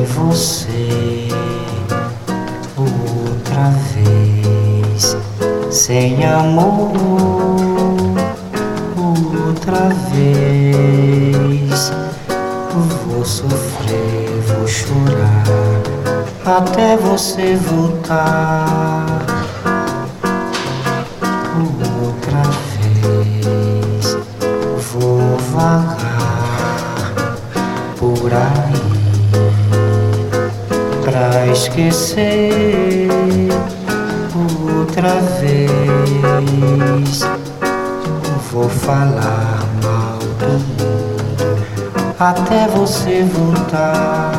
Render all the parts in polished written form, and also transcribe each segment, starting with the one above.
sem você outra vez, sem amor outra vez. Vou sofrer, vou chorar até você voltar outra vez. Vou vagar por aí pra esquecer outra vez. Vou falar mal do mundo até você voltar.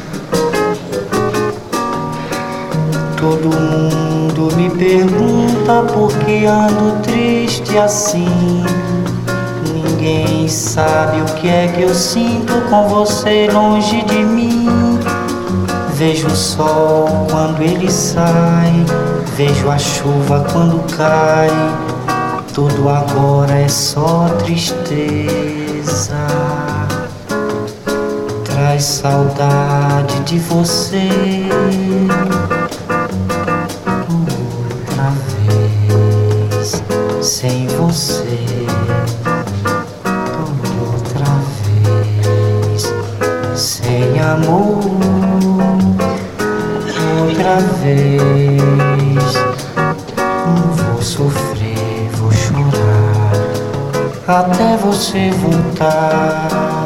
Todo mundo me pergunta por que ando triste assim. Ninguém sabe o que é que eu sinto com você longe de mim. Vejo o sol quando ele sai, vejo a chuva quando cai. Tudo agora é só tristeza. Traz saudade de você outra vez, sem você outra vez, sem amor outra vez. Vou sofrer, vou chorar até você voltar.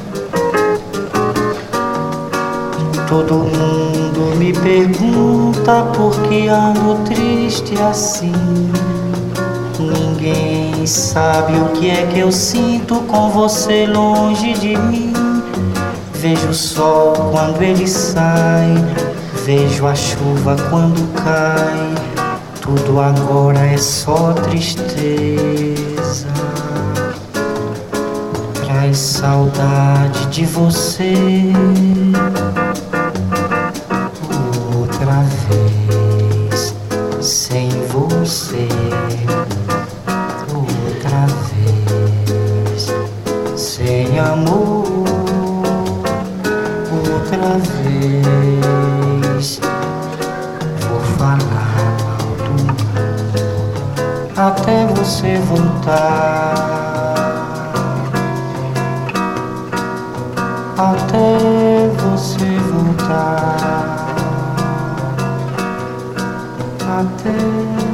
Todo mundo me pergunta por que ando triste assim. Ninguém sabe o que é que eu sinto com você longe de mim. Vejo o sol quando ele sai, vejo a chuva quando cai. Tudo agora é só tristeza. Traz saudade de você outra vez, sem você outra vez, sem amor outra vez. Vou falar mal do mundo até você voltar, até você voltar, até